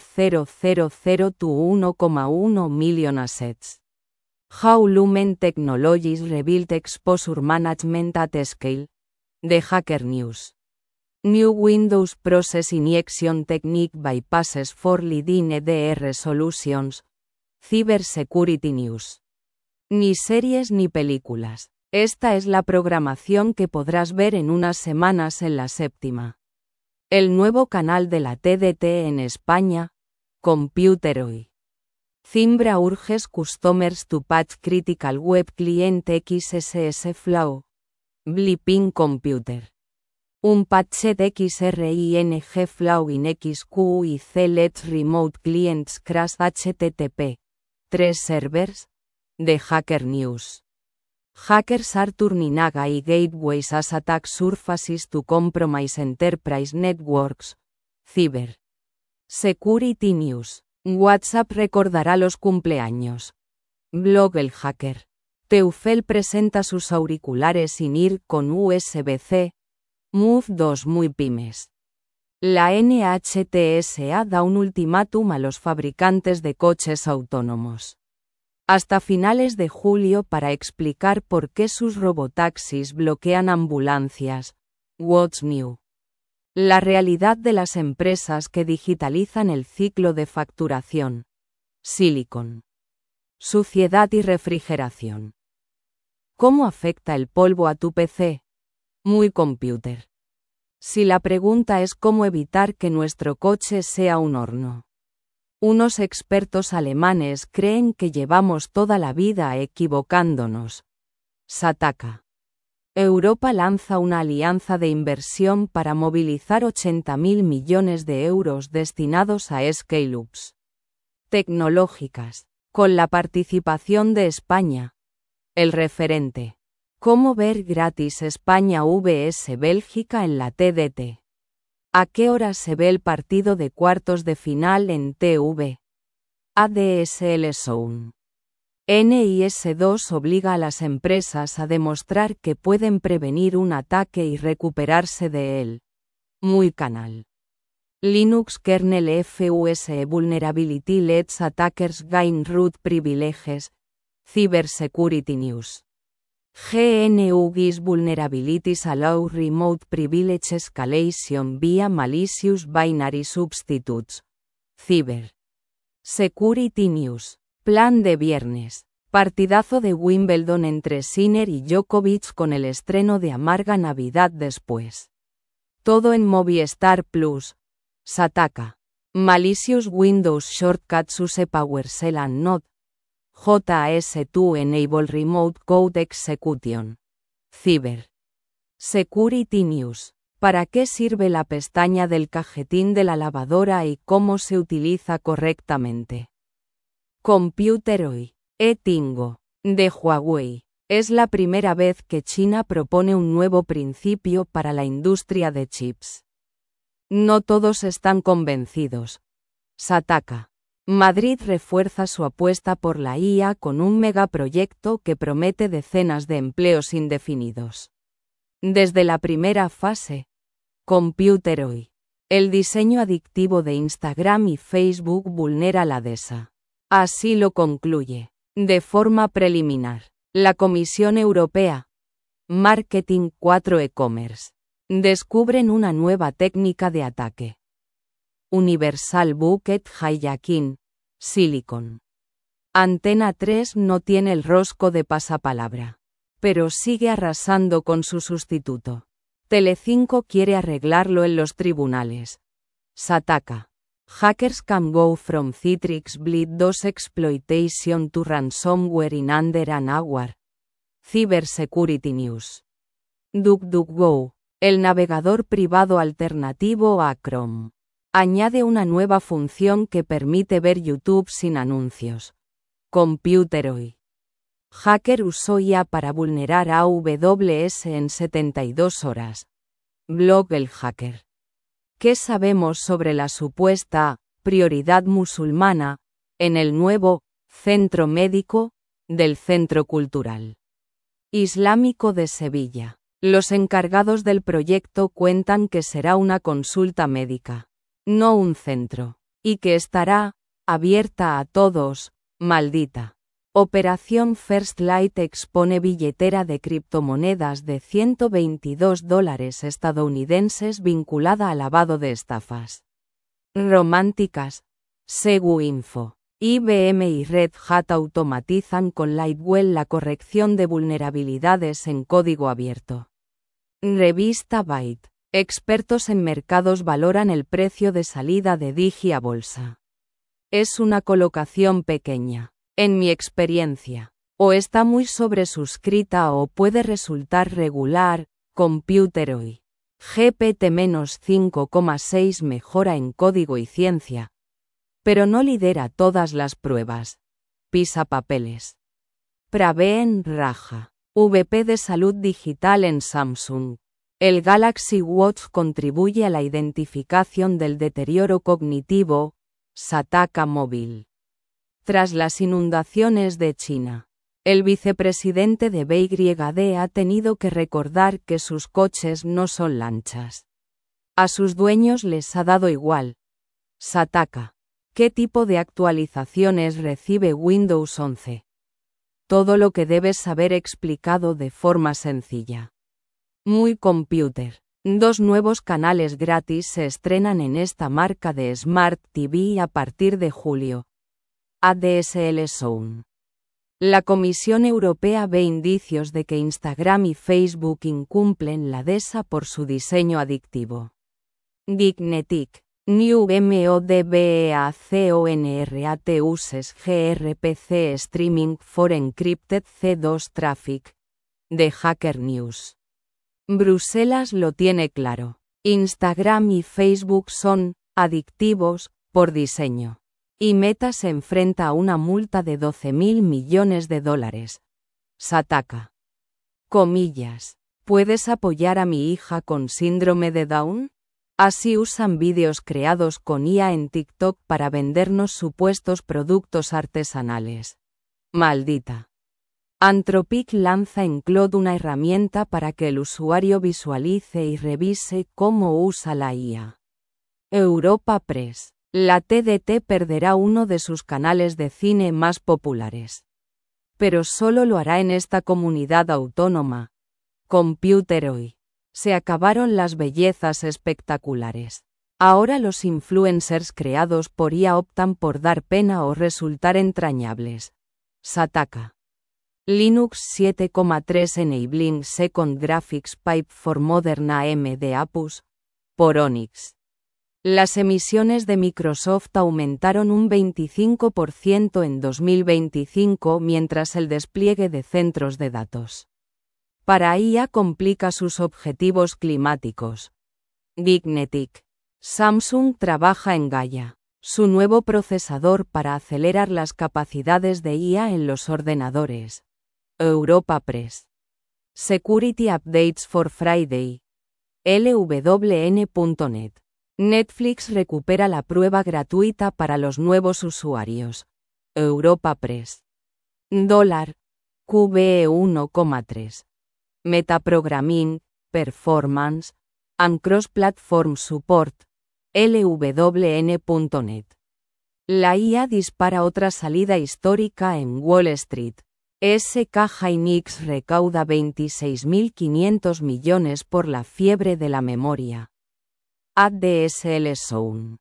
mil to uno coma uno million assets. How Lumen Technologies rebuilt exposure management at scale. De Hacker News. New Windows Process Injection Technique bypasses for leading E D R solutions. Cybersecurity News. Ni series ni películas. Esta es la programación que podrás ver en unas semanas en la séptima. El nuevo canal de la T D T en España. Computeroid. Zimbra urges customers to patch critical web client X S S flaw. Blipping Computer. Un patched X R I N G flaw in X Q I C lets remote clients crash H T T P. Tres servers. De Hacker News. Hackers are turning A I gateways as attack surfaces to compromise enterprise networks. Cyber Security News. WhatsApp recordará los cumpleaños. Blog El Hacker. Teufel presenta sus auriculares in-ear con U S B C. Move dos muy pymes. La N H T S A da un ultimátum a los fabricantes de coches autónomos. Hasta finales de julio para explicar por qué sus robotaxis bloquean ambulancias. What's New. La realidad de las empresas que digitalizan el ciclo de facturación. Silicon. Suciedad y refrigeración. ¿Cómo afecta el polvo a tu P C? Muy Computer. Si la pregunta es cómo evitar que nuestro coche sea un horno. Unos expertos alemanes creen que llevamos toda la vida equivocándonos. Sataka. Europa lanza una alianza de inversión para movilizar ochenta mil millones de euros destinados a scale-ups tecnológicas, con la participación de España. El referente. ¿Cómo ver gratis España vs Bélgica en la T D T? ¿A qué hora se ve el partido de cuartos de final en T V? A D S L Zone. N I S dos obliga a las empresas a demostrar que pueden prevenir un ataque y recuperarse de él. Muy Canal. Linux Kernel F U S E Vulnerability lets attackers gain root privileges. Cybersecurity News. G N U Gis vulnerabilities allow remote privilege escalation via malicious binary substitutes. Cyber Security News. Plan de viernes. Partidazo de Wimbledon entre Sinner y Djokovic con el estreno de Amarga Navidad después. Todo en Movistar Plus. Sataka. Malicious Windows Shortcuts use PowerShell and Node. J A S to enable remote code execution. Cyber. Security News. ¿Para qué sirve la pestaña del cajetín de la lavadora y cómo se utiliza correctamente? Computer Hoy. E-Tingo. De Huawei. Es la primera vez que China propone un nuevo principio para la industria de chips. No todos están convencidos. Sataka. Madrid refuerza su apuesta por la I A con un megaproyecto que promete decenas de empleos indefinidos. Desde la primera fase. Computer Hoy. El diseño adictivo de Instagram y Facebook vulnera la D E S A. Así lo concluye, de forma preliminar, la Comisión Europea. Marketing cuatro E-Commerce. Descubren una nueva técnica de ataque. Universal Bucket Hijacking. Silicon. Antena tres no tiene el rosco de pasapalabra, pero sigue arrasando con su sustituto. Telecinco quiere arreglarlo en los tribunales. Sataka. Hackers can go from Citrix Bleed dos exploitation to ransomware in under an hour. Cybersecurity News. DuckDuckGo, el navegador privado alternativo a Chrome, añade una nueva función que permite ver YouTube sin anuncios. Computer Hoy. Hacker usó I A para vulnerar A W S en setenta y dos horas. Blog El Hacker. ¿Qué sabemos sobre la supuesta prioridad musulmana en el nuevo Centro Médico del Centro Cultural Islámico de Sevilla? Los encargados del proyecto cuentan que será una consulta médica, no un centro, y que estará abierta a todos. Maldita. Operación First Light expone billetera de criptomonedas de ciento veintidós dólares estadounidenses vinculada a lavado de estafas. Románticas. SeguInfo. I B M y Red Hat automatizan con Lightwell la corrección de vulnerabilidades en código abierto. Revista Byte. Expertos en mercados valoran el precio de salida de Digi a bolsa. Es una colocación pequeña. En mi experiencia, o está muy sobresuscrita o puede resultar regular. Computer Hoy. G P T cinco coma seis mejora en código y ciencia, pero no lidera todas las pruebas. Pisapapeles. Praveen Raja. V P de salud digital en Samsung. El Galaxy Watch contribuye a la identificación del deterioro cognitivo. Sataka Móvil. Tras las inundaciones de China, el vicepresidente de B Y D ha tenido que recordar que sus coches no son lanchas. A sus dueños les ha dado igual. Sataka. ¿Qué tipo de actualizaciones recibe Windows once? Todo lo que debes saber explicado de forma sencilla. Muy Computer. Dos nuevos canales gratis se estrenan en esta marca de Smart T V a partir de julio. A D S L Zone. La Comisión Europea ve indicios de que Instagram y Facebook incumplen la D E S A por su diseño adictivo. Dignetic. New Modbacconrat uses gRPC Streaming for Encrypted C dos Traffic. De Hacker News. Bruselas lo tiene claro. Instagram y Facebook son adictivos por diseño. Y Meta se enfrenta a una multa de doce mil millones de dólares. Sataka. Comillas. ¿Puedes apoyar a mi hija con síndrome de Down? Así usan vídeos creados con I A en TikTok para vendernos supuestos productos artesanales. Maldita. Anthropic lanza en Claude una herramienta para que el usuario visualice y revise cómo usa la I A. Europa Press. La T D T perderá uno de sus canales de cine más populares. Pero solo lo hará en esta comunidad autónoma. Computer Hoy. Se acabaron las bellezas espectaculares. Ahora los influencers creados por I A optan por dar pena o resultar entrañables. Sataka. Linux siete coma tres Enabling Second Graphics Pipe for Modern A M D Apus. Por Onyx. Las emisiones de Microsoft aumentaron un veinticinco por ciento en dos mil veinticinco mientras el despliegue de centros de datos para I A complica sus objetivos climáticos. Geeknetic. Samsung trabaja en Gaia, su nuevo procesador para acelerar las capacidades de I A en los ordenadores. Europa Press. Security Updates for Friday. L W N punto net. Netflix recupera la prueba gratuita para los nuevos usuarios. Europa Press. Dólar. Q B E uno coma tres. Metaprogramming, Performance, and Cross-Platform Support. L W N punto net. La I A dispara otra salida histórica en Wall Street. S K Hynix recauda veintiséis mil quinientos millones por la fiebre de la memoria. A D S L Zone.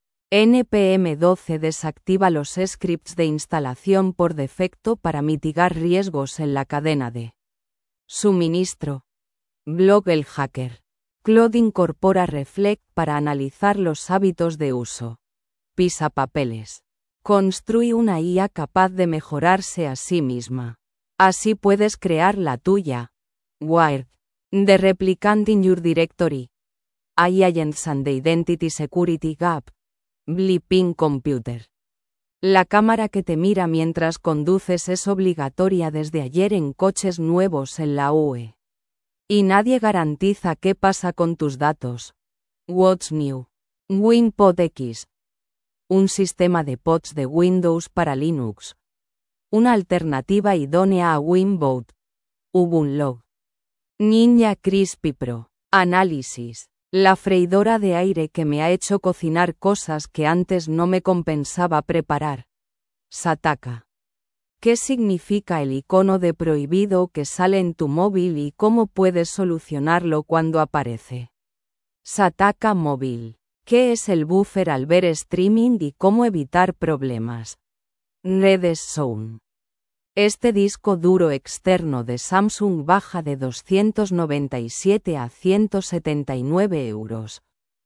N P M doce desactiva los scripts de instalación por defecto para mitigar riesgos en la cadena de suministro. Blog El Hacker. Claude incorpora Reflect para analizar los hábitos de uso. Pisapapeles. Construye una I A capaz de mejorarse a sí misma. Así puedes crear la tuya. Wired. The Replicant in Your Directory. A I Agents and the Identity Security Gap. Blipping Computer. La cámara que te mira mientras conduces es obligatoria desde ayer en coches nuevos en la U E. Y nadie garantiza qué pasa con tus datos. What's New? WinPod X. Un sistema de pods de Windows para Linux. Una alternativa idónea a Winboot. Ubunlog. Ninja Crispy Pro. Análisis. La freidora de aire que me ha hecho cocinar cosas que antes no me compensaba preparar. Sataka. ¿Qué significa el icono de prohibido que sale en tu móvil y cómo puedes solucionarlo cuando aparece? Sataka Móvil. ¿Qué es el buffer al ver streaming y cómo evitar problemas? Redes Zone. Este disco duro externo de Samsung baja de doscientos noventa y siete a ciento setenta y nueve euros.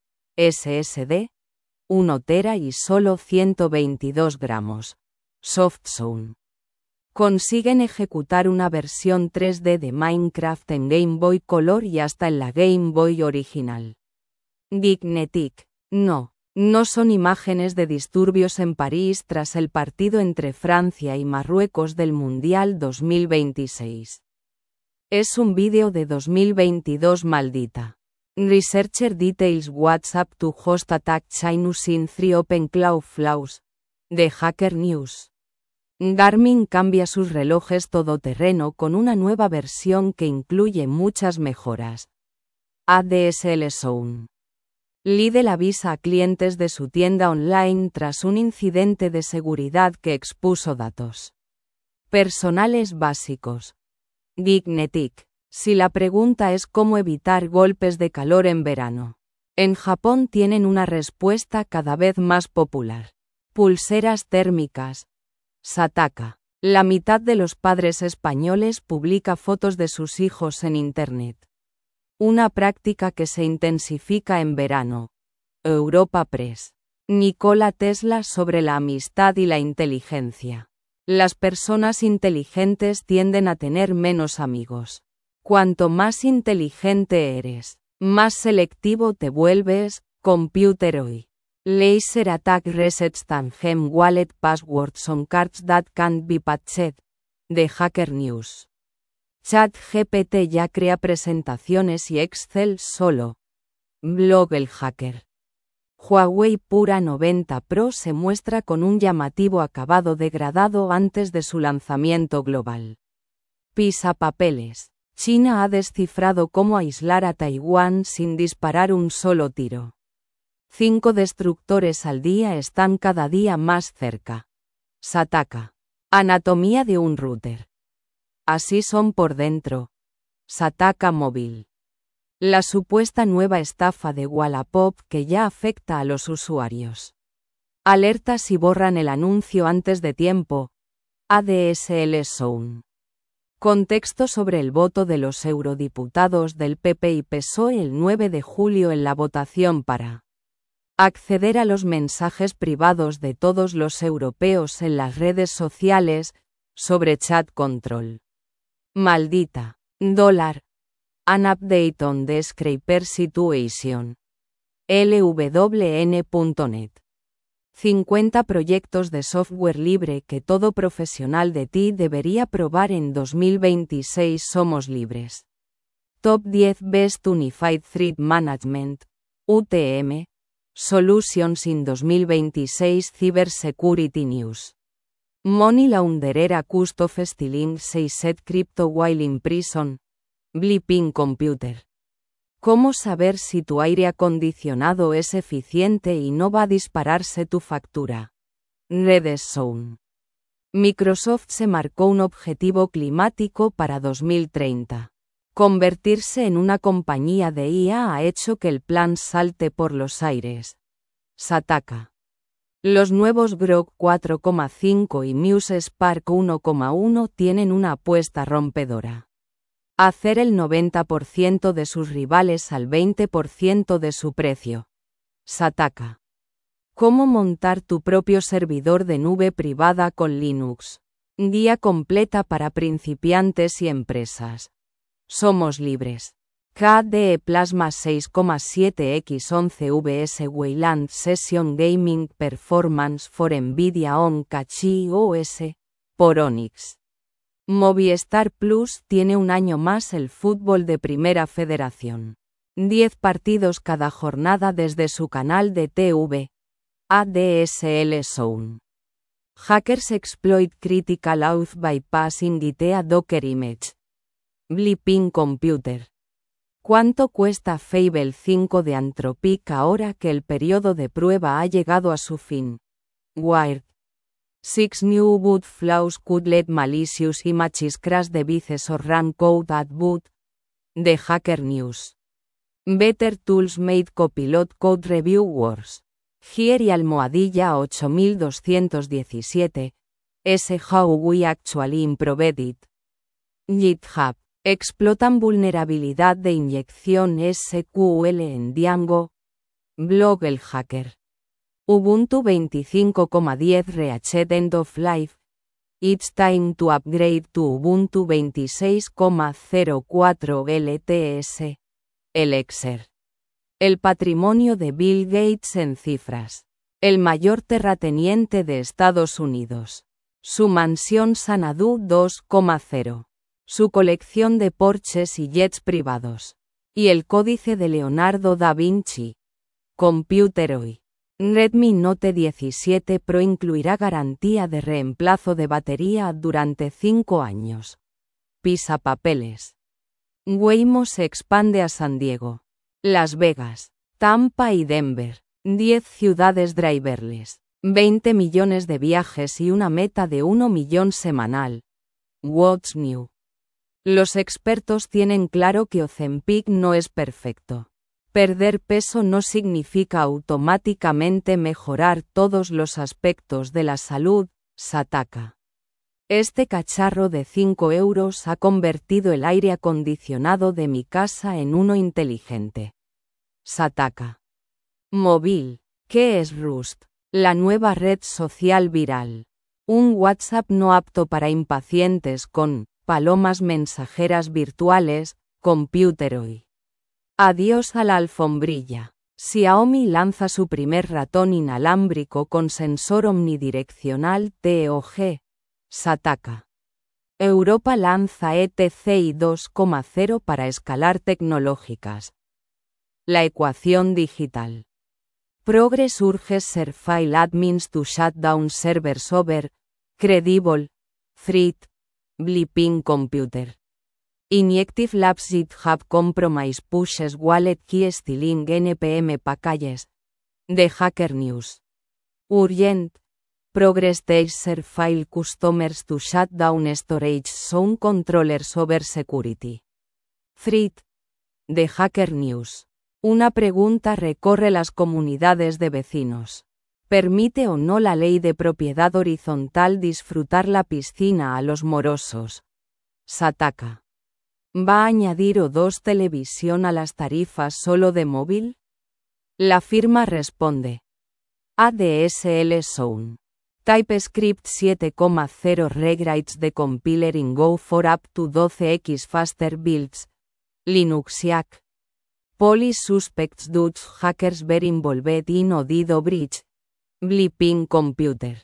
S S D. uno tera y solo ciento veintidós gramos. SoftZone. Consiguen ejecutar una versión tres D de Minecraft en Game Boy Color y hasta en la Game Boy original. Geeknetic. No, no son imágenes de disturbios en París tras el partido entre Francia y Marruecos del Mundial dos mil veintiséis. Es un vídeo de dos mil veintidós maldita. Researcher details WhatsApp to host attack Chinese in three open cloud flaws. The Hacker News. Garmin cambia sus relojes todoterreno con una nueva versión que incluye muchas mejoras. A D S L Zone. Lidl avisa a clientes de su tienda online tras un incidente de seguridad que expuso datos personales básicos. Geeknetic. Si la pregunta es cómo evitar golpes de calor en verano, en Japón tienen una respuesta cada vez más popular. Pulseras térmicas. Sataka. La mitad de los padres españoles publica fotos de sus hijos en Internet. Una práctica que se intensifica en verano. Europa Press. Nikola Tesla sobre la amistad y la inteligencia. Las personas inteligentes tienden a tener menos amigos. Cuanto más inteligente eres, más selectivo te vuelves. Computer Hoy. Laser attack resets tangent wallet passwords on cards that can't be patched. The Hacker News. ChatGPT ya crea presentaciones y Excel solo. Blog El Hacker. Huawei Pura noventa Pro se muestra con un llamativo acabado degradado antes de su lanzamiento global. Pisapapeles. China ha descifrado cómo aislar a Taiwán sin disparar un solo tiro. Cinco destructores al día están cada día más cerca. Sataka. Anatomía de un router. Así son por dentro. Sataka Móvil. La supuesta nueva estafa de Wallapop que ya afecta a los usuarios. Alerta si borran el anuncio antes de tiempo. A D S L Zone. Contexto sobre el voto de los eurodiputados del P P y P S O E el nueve de julio en la votación para acceder a los mensajes privados de todos los europeos en las redes sociales, sobre chat control. Maldita. Dólar. An update on the scraper situation. L W N punto net. cincuenta proyectos de software libre que todo profesional de T I debería probar en dos mil veintiséis. Somos libres. Top diez Best Unified Threat Management, U T M, Solutions in dos mil veintiséis Cybersecurity News. Money Launderer accused of stealing seised crypto while in prison. Blipping Computer. ¿Cómo saber si tu aire acondicionado es eficiente y no va a dispararse tu factura? Redstone. Microsoft se marcó un objetivo climático para dos mil treinta. Convertirse en una compañía de I A ha hecho que el plan salte por los aires. Sataka. Los nuevos Grok cuatro coma cinco y Muse Spark uno coma uno tienen una apuesta rompedora. Hacer el noventa por ciento de sus rivales al veinte por ciento de su precio. Sataka. ¿Cómo montar tu propio servidor de nube privada con Linux? Guía completa para principiantes y empresas. Somos libres. K D E Plasma seis coma siete por once V S Wayland Session Gaming Performance for Nvidia On Cache O S, por Onyx. Movistar Plus tiene un año más el fútbol de Primera Federación. diez partidos cada jornada desde su canal de T V. A D S L Zone. Hackers exploit critical auth by passing it a Docker image. Blipping Computer. ¿Cuánto cuesta Fable cinco de Anthropic ahora que el periodo de prueba ha llegado a su fin? Wired. Six new boot flaws could let malicious images crash devices or run code at boot. The Hacker News. Better tools made Copilot code review worse. Here y almohadilla ocho mil doscientos diecisiete. S how we actually improved it. GitHub. Explotan vulnerabilidad de inyección S Q L en Django. Blog El Hacker. Ubuntu veinticinco punto diez Reached End of Life. It's time to upgrade to Ubuntu veintiséis punto cero cuatro L T S. Elixir. El patrimonio de Bill Gates en cifras. El mayor terrateniente de Estados Unidos. Su mansión Xanadu dos punto cero. Su colección de Porsches y jets privados. Y el códice de Leonardo da Vinci. Computeroid. Redmi Note diecisiete Pro incluirá garantía de reemplazo de batería durante cinco años. Pisapapeles. Waymo se expande a San Diego, Las Vegas, Tampa y Denver. diez ciudades driverless. veinte millones de viajes y una meta de un millón semanal. What's new? Los expertos tienen claro que Ozempic no es perfecto. Perder peso no significa automáticamente mejorar todos los aspectos de la salud. Sataka. Este cacharro de cinco euros ha convertido el aire acondicionado de mi casa en uno inteligente. Sataka. Móvil. ¿Qué es Rust? La nueva red social viral. Un WhatsApp no apto para impacientes con palomas mensajeras virtuales. Computeroid. Adiós a la alfombrilla. Xiaomi lanza su primer ratón inalámbrico con sensor omnidireccional T O G. Sataka. Europa lanza E T C I dos punto cero para escalar tecnológicas. La ecuación digital. Progress urges ser file admins to shut down servers over. Credible. Threat. Blipping Computer. Injective Labs GitHub Compromise pushes wallet key stealing N P M packages. The Hacker News. Urgent. Progress Taser file customers to shut down storage zone controllers over security. Threat. de Hacker News. Una pregunta recorre las comunidades de vecinos. ¿Permite o no la ley de propiedad horizontal disfrutar la piscina a los morosos? Sataka. ¿Va a añadir O dos televisión a las tarifas solo de móvil? La firma responde. A D S L Zone. TypeScript siete punto cero rewrites the compiler in Go for up to twelve x faster builds. Linuxiac. Police suspects Dutch hackers were involved in Odido breach. Blipping Computer.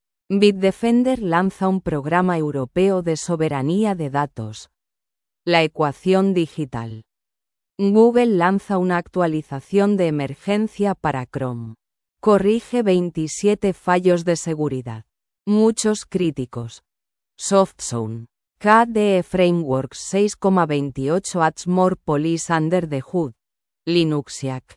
Bitdefender lanza un programa europeo de soberanía de datos. La ecuación digital. Google lanza una actualización de emergencia para Chrome. Corrige veintisiete fallos de seguridad. Muchos críticos. SoftZone. K D E Frameworks seis punto veintiocho adds more police under the hood. Linuxiac.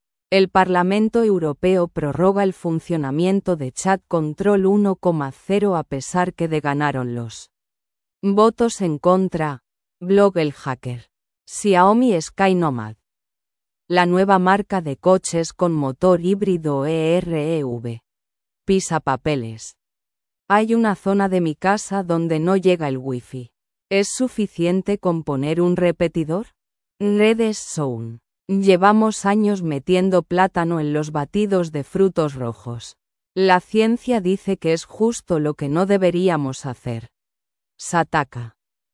El Parlamento Europeo prorroga el funcionamiento de Chat Control uno punto cero a pesar que de ganaron los votos en contra. Blog El Hacker. Xiaomi Sky Nomad. La nueva marca de coches con motor híbrido E R E V. Pisapapeles. Hay una zona de mi casa donde no llega el wifi. ¿Es suficiente con poner un repetidor? Redes Zone. Llevamos años metiendo plátano en los batidos de frutos rojos. La ciencia dice que es justo lo que no deberíamos hacer. Sataka.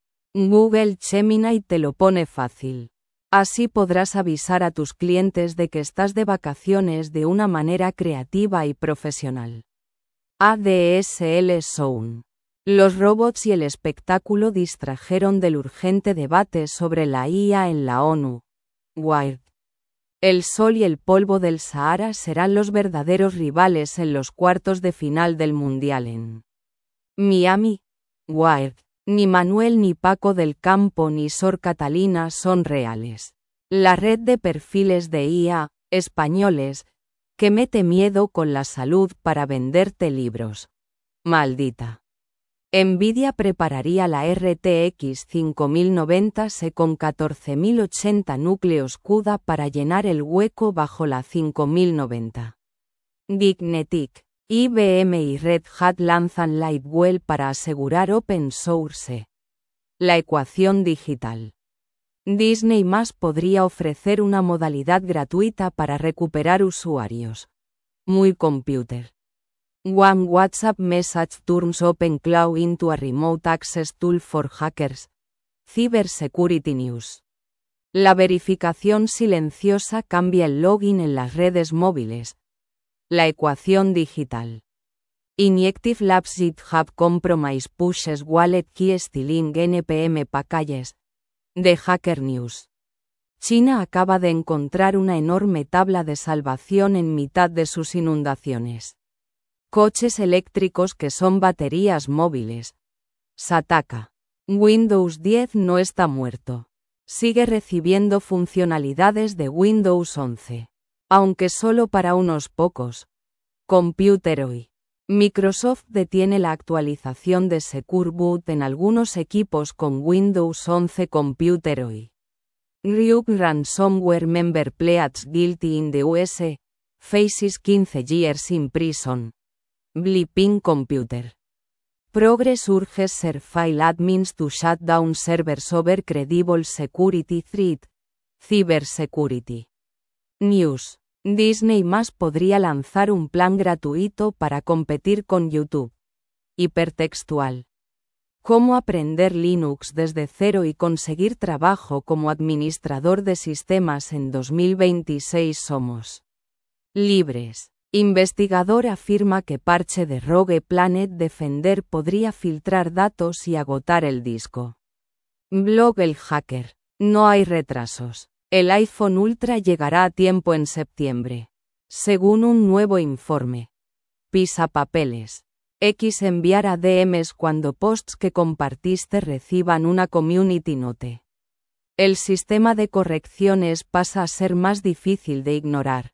Google Gemini te lo pone fácil. Así podrás avisar a tus clientes de que estás de vacaciones de una manera creativa y profesional. A D S L Zone. Los robots y el espectáculo distrajeron del urgente debate sobre la I A en la ONU. Wired. El sol y el polvo del Sahara serán los verdaderos rivales en los cuartos de final del Mundial en Miami. Wired. Ni Manuel ni Paco del Campo ni Sor Catalina son reales. La red de perfiles de I A, españoles, que mete miedo con la salud para venderte libros. Maldita. Nvidia prepararía la R T X cinco mil noventa S E con catorce mil ochenta núcleos CUDA para llenar el hueco bajo la cinco mil noventa. Geeknetic. I B M y Red Hat lanzan Livewell para asegurar open source. La ecuación digital. Disney más podría ofrecer una modalidad gratuita para recuperar usuarios. Muy computer. One WhatsApp message turns Open Cloud into a remote access tool for hackers. Cybersecurity News. La verificación silenciosa cambia el login en las redes móviles. La ecuación digital. Injective Labs GitHub Compromise pushes wallet key stealing N P M packages. De Hacker News. China acaba de encontrar una enorme tabla de salvación en mitad de sus inundaciones. Coches eléctricos que son baterías móviles. Sataka. Windows diez no está muerto. Sigue recibiendo funcionalidades de Windows once. Aunque solo para unos pocos. Computer hoy. Microsoft detiene la actualización de Secure Boot en algunos equipos con Windows once Computer hoy. Ryuk Ransomware member pleads guilty in the U S. Faces quince years in prison. Blipping Computer. Progress urges ser file admins to shut down servers over credible security threat. Cybersecurity. News. Disney más podría lanzar un plan gratuito para competir con YouTube. Hipertextual. ¿Cómo aprender Linux desde cero y conseguir trabajo como administrador de sistemas en dos mil veintiséis? Somos libres. Investigador afirma que parche de Rogue Planet Defender podría filtrar datos y agotar el disco. Blog El Hacker. No hay retrasos. El iPhone Ultra llegará a tiempo en septiembre. Según un nuevo informe. Pisapapeles. X enviará D Ms cuando posts que compartiste reciban una community note. El sistema de correcciones pasa a ser más difícil de ignorar.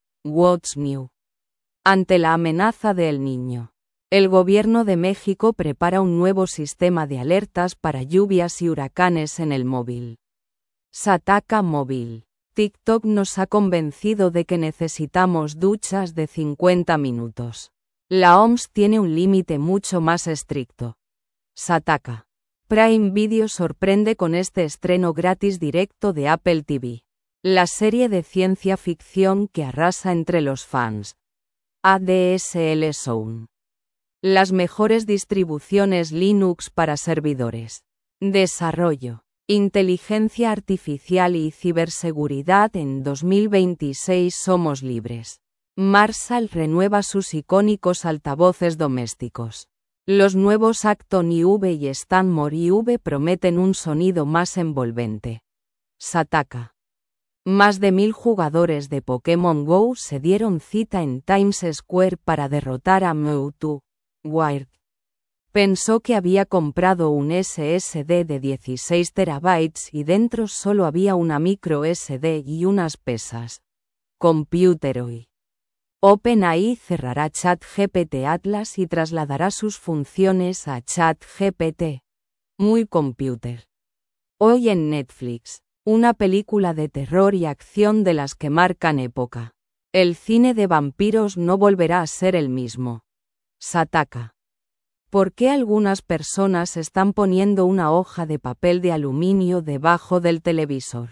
What's new? Ante la amenaza de El Niño. El gobierno de México prepara un nuevo sistema de alertas para lluvias y huracanes en el móvil. Sataka Móvil. TikTok nos ha convencido de que necesitamos duchas de cincuenta minutos. La O M S tiene un límite mucho más estricto. Sataka. Prime Video sorprende con este estreno gratis directo de Apple T V. La serie de ciencia ficción que arrasa entre los fans. A D S L Zone. Las mejores distribuciones Linux para servidores. Desarrollo. Inteligencia artificial y ciberseguridad. En dos mil veintiséis somos libres. Marshall renueva sus icónicos altavoces domésticos. Los nuevos Acton I V y Stanmore I V prometen un sonido más envolvente. Sataka. Más de mil jugadores de Pokémon Go se dieron cita en Times Square para derrotar a Mewtwo. Wired. Pensó que había comprado un S S D de dieciséis terabytes y dentro solo había una micro S D y unas pesas. Computeroid. OpenAI cerrará ChatGPT Atlas y trasladará sus funciones a ChatGPT. Muy computer. Hoy en Netflix, una película de terror y acción de las que marcan época. El cine de vampiros no volverá a ser el mismo. Sataka. ¿Por qué algunas personas están poniendo una hoja de papel de aluminio debajo del televisor?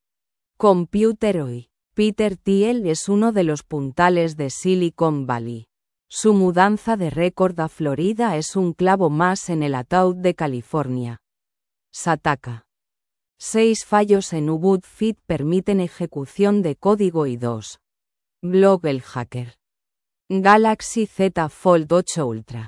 Computeroid. Peter Thiel es uno de los puntales de Silicon Valley. Su mudanza de récord a Florida es un clavo más en el ataúd de California. Sataka. Seis fallos en Ubuntu Fit permiten ejecución de código y dos. Blog el hacker. Galaxy Z Fold ocho Ultra.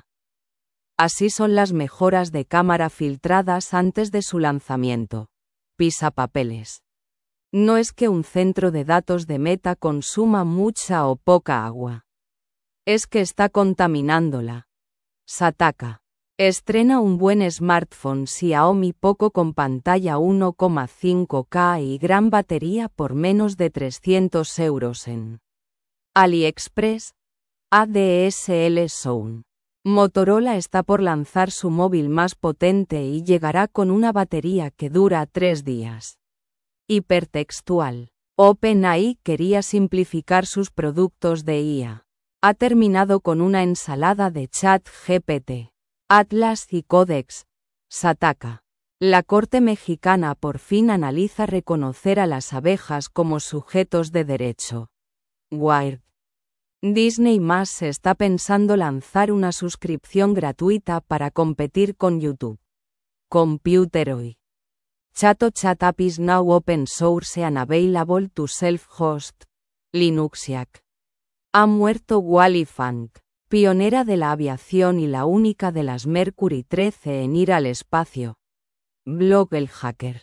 Así son las mejoras de cámara filtradas antes de su lanzamiento. Pisapapeles. No es que un centro de datos de Meta consuma mucha o poca agua. Es que está contaminándola. Sataka. Estrena un buen smartphone Xiaomi Poco con pantalla uno coma cinco K y gran batería por menos de trescientos euros en AliExpress. A D S L Zone. Motorola está por lanzar su móvil más potente y llegará con una batería que dura tres días. Hipertextual. OpenAI quería simplificar sus productos de I A. Ha terminado con una ensalada de ChatGPT, Atlas y Codex. Sataka. La Corte mexicana por fin analiza reconocer a las abejas como sujetos de derecho. Wired. Disney Más se está pensando lanzar una suscripción gratuita para competir con YouTube. Computeroid. ChatoChat app is now open source and available to self-host. Linuxiac. Ha muerto Wally Funk, pionera de la aviación y la única de las Mercury trece en ir al espacio. Blog el hacker.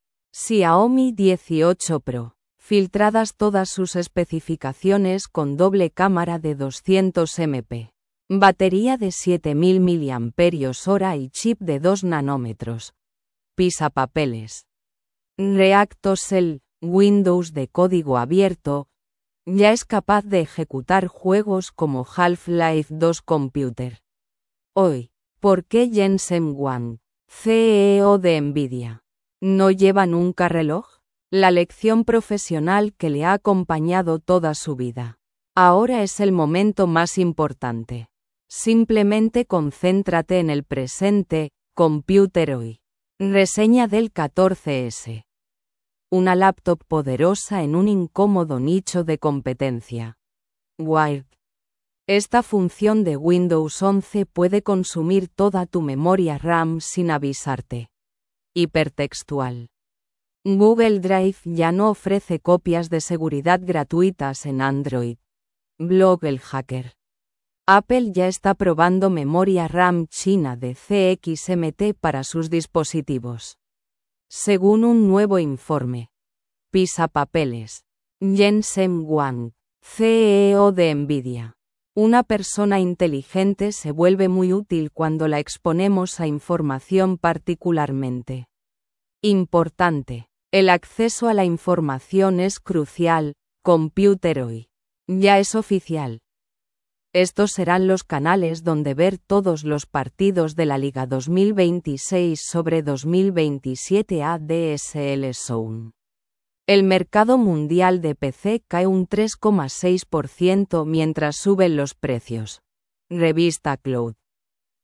Xiaomi dieciocho Pro. Filtradas todas sus especificaciones con doble cámara de doscientos megapíxeles. Batería de siete mil miliamperios hora y chip de dos nanómetros. Pisapapeles. ReactOSL, Windows de código abierto, ya es capaz de ejecutar juegos como Half-Life dos Computer. Hoy, ¿por qué Jensen Huang, C E O de Nvidia, no lleva nunca reloj? La lección profesional que le ha acompañado toda su vida. Ahora es el momento más importante. Simplemente concéntrate en el presente. Computeroid. Reseña del catorce ese. Una laptop poderosa en un incómodo nicho de competencia. Wired. Esta función de Windows once puede consumir toda tu memoria RAM sin avisarte. Hipertextual. Google Drive ya no ofrece copias de seguridad gratuitas en Android. Blog el hacker. Apple ya está probando memoria RAM china de C X M T para sus dispositivos. Según un nuevo informe. Pisapapeles. Jensen Huang, C E O de Nvidia. Una persona inteligente se vuelve muy útil cuando la exponemos a información particularmente importante. El acceso a la información es crucial. Computeroid. Ya es oficial. Estos serán los canales donde ver todos los partidos de la Liga dos mil veintiséis sobre dos mil veintisiete A D S L Zone. El mercado mundial de P C cae un tres coma seis por ciento mientras suben los precios. Revista Cloud.